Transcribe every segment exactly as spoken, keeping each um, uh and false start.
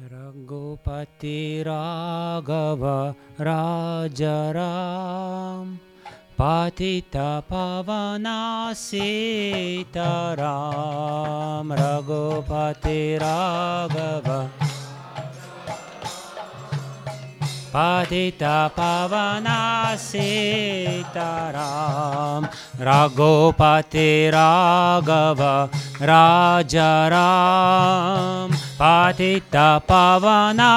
रघुपति राघव राजाराम पतित पावना सीताराम। रघुपति राघव पतित पावना सीताराम। रघुपति राघव राजाराम पतित पावना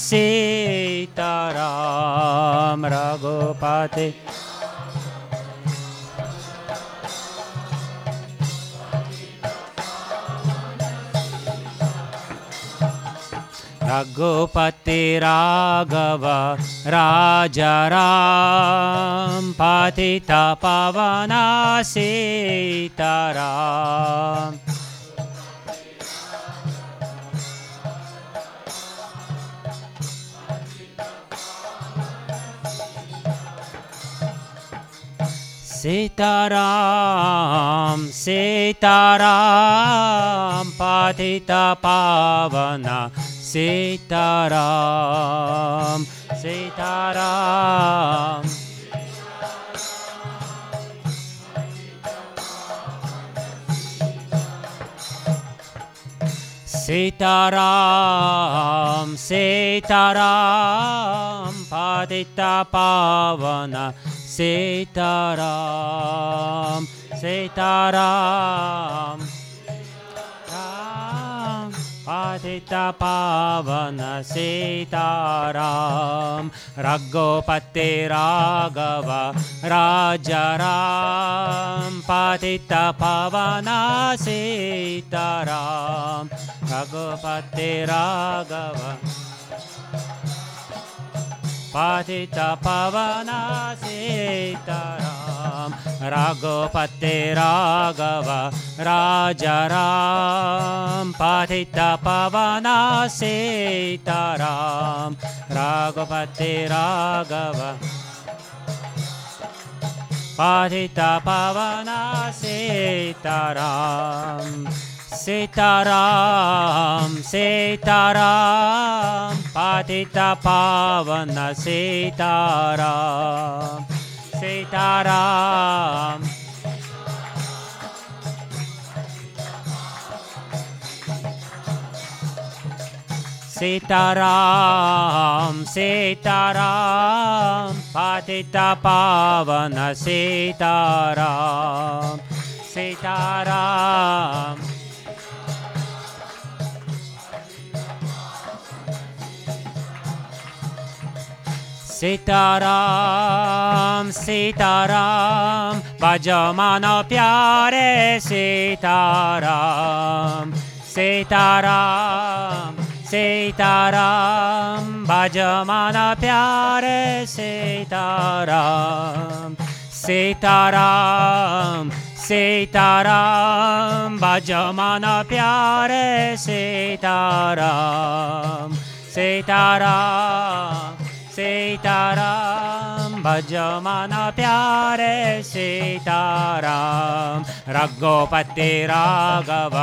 सीताराम। रघुपति रघुपति राघव राजाराम पतित पावना सीताराम। सीताराम सीताराम पतित पावना सीताराम। सीताराम सीताराम सीताराम पतित पावना सीताराम। सीताराम पतित पावन सीताराम। रघुपति राघव राजाराम पतित पावन सीताराम। रघुपति राघव पतित पावन सीताराम। रघुपति राघव राजाराम पतित पावन सीताराम। रघुपति राघव पतित पावन सीताराम। सीताराम सीताराम पतित पावन सीताराम। सीताराम सीताराम सीताराम पतित पावन सीताराम। सीताराम सीताराम सीताराम भजमान प्यारे सीताराम। सीताराम सीताराम भजमान प्यारे सीताराम। सीताराम सीताराम भजमान प्यारे सीताराम। सीताराम सीताराम भजमान प्यारे सीताराम। रघुपति राघव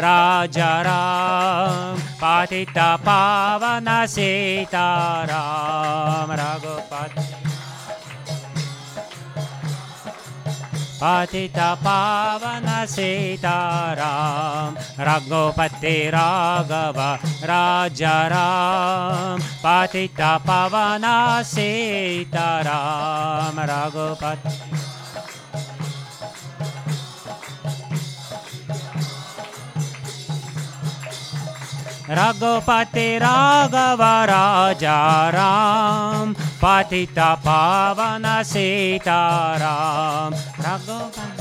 राजाराम पतित पावन सीताराम। रघुपति पतित पावन सीताराम। रघुपति राघव राजाराम पतित पावन सीताराम। रघुपति रघुपति राघव राजाराम पतित पावन सीताराम। रघुपति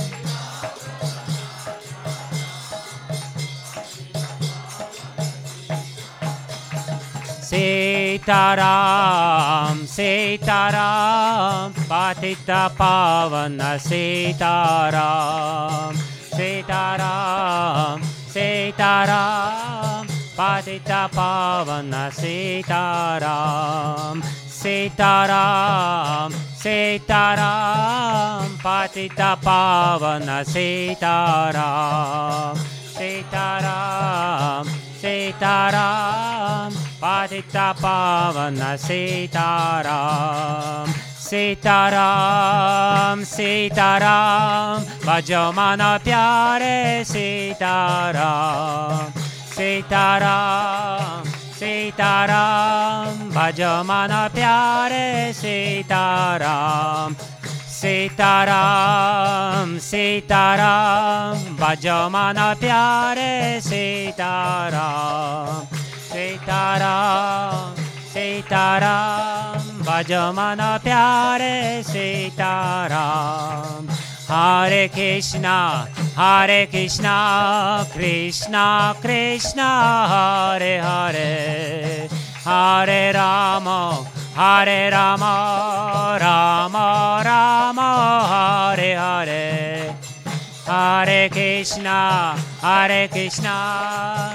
सीताराम सीताराम पतित पावन सीताराम। सीताराम सीताराम पतित पावन सीताराम। सीताराम सीताराम पतित पावन Sitaram. Sitaram Sitaram Patita Pavana Sitaram Sitaram Sitaram Bhajo Mana Pyare Sitaram Sitaram Sitaram Bhajo Mana Pyare Sitaram Sitaram Sitaram Bhajo Mana Pyare Sitaram Sitaram Sitaram Bhajo Mana Pyare Sitaram Hare Krishna Hare Krishna Krishna Krishna Hare Hare Hare Rama Hare Rama Rama Rama Hare Hare Hare Krishna Hare Krishna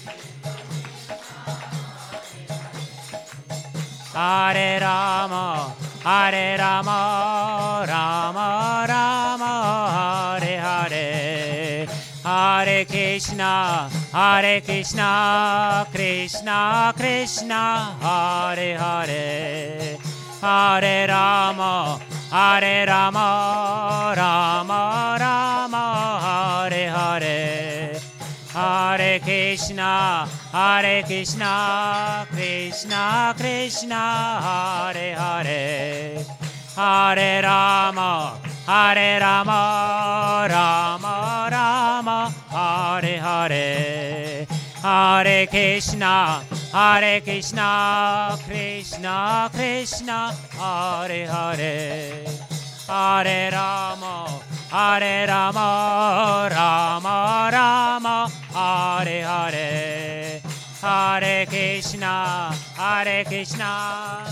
Hare Rama Hare Rama Rama Rama Hare Hare Hare Krishna Hare Krishna Krishna Krishna Hare Hare Hare Rama Hare Rama Rama Rama Hare Hare Hare Krishna Hare Krishna Krishna Krishna Hare Hare Hare Rama Hare Rama Rama Rama Hare Hare Hare Krishna Hare Krishna Krishna Krishna Hare Hare Hare Rama Hare Rama Rama Rama Hare Hare Hare Krishna Hare Krishna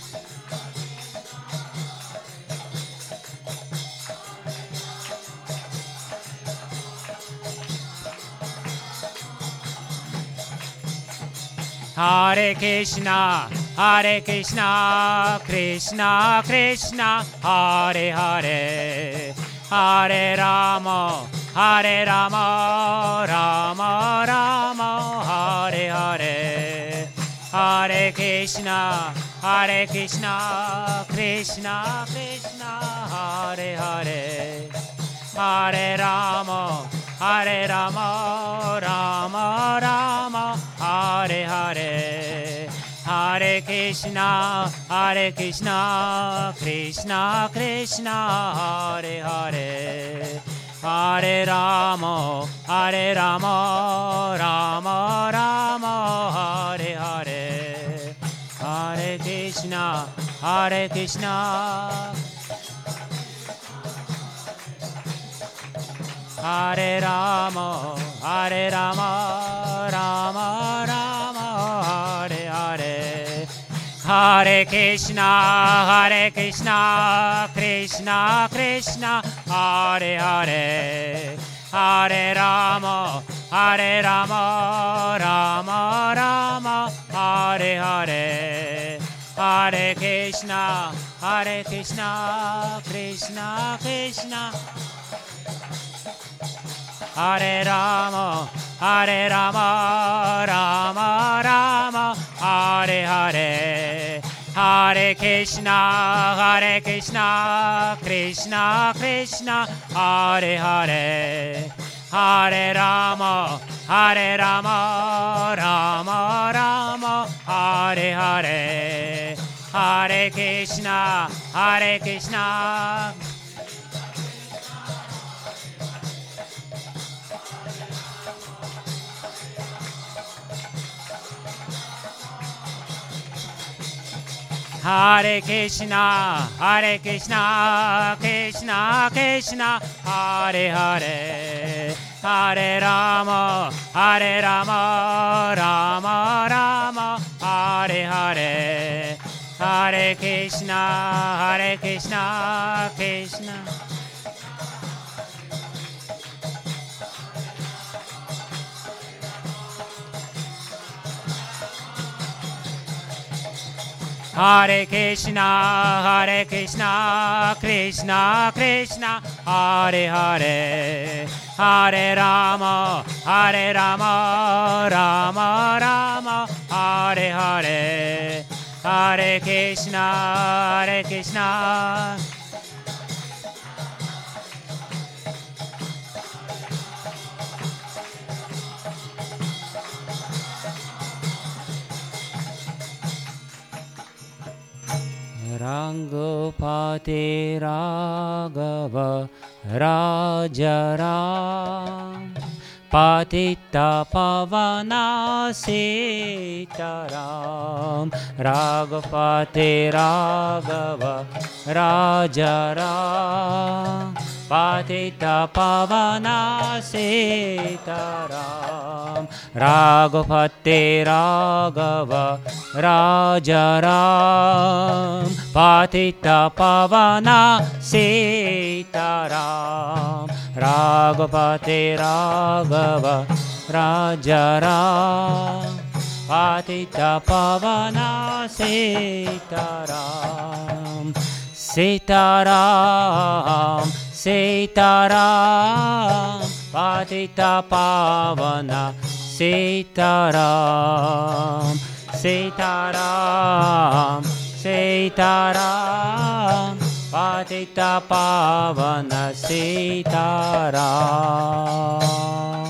Hare Krishna Hare Krishna Krishna Krishna Hare Hare Hare Rama Hare Rama Rama Rama Hare Hare Hare Krishna Hare Krishna Krishna Krishna Hare Hare Hare Rama Hare Rama Rama Rama Hare Hare Hare Krishna Hare Krishna Krishna Krishna Hare Hare Hare Rama Hare Rama Rama Rama Hare Hare Hare Krishna Hare Krishna Hare Rama Hare Rama Rama Rama Hare Hare Hare Krishna Hare Krishna Krishna Krishna Hare Hare Hare Rama Hare Rama Rama Rama Hare Hare Hare Krishna Hare Krishna Krishna Krishna Hare Rama Hare Rama Rama Rama Hare Hare Hare Krishna Hare Krishna Krishna Krishna Hare Hare Hare Rama Hare Rama Rama Rama Hare Hare Hare Krishna Hare Krishna Hare Krishna, Hare Krishna, Krishna Krishna, Hare Hare, Hare Rama, Hare Rama, Rama Rama, Hare Hare, Hare Krishna, Hare Krishna, Krishna. Hare Krishna, Hare Krishna, Krishna Krishna, Hare Hare, Hare Rama, Hare Rama, Rama Rama, Hare Hare Hare, Hare Krishna, Hare Krishna. Rangupati Raghava Raja Ram, Patita Pavana Sitaram. Raghupati Raghava Raja Ram, Patita Pavana Sitaram. Raghupati Raghava Raja Ram, Patita Pavana Sitaram. Raghupati Raghava Raja Ram, Patita Pavana Sitaram. Sitaram, Sitaram, Patita Pavana Sitaram. Sitaram, Sitaram, Patita Pavana Sitaram.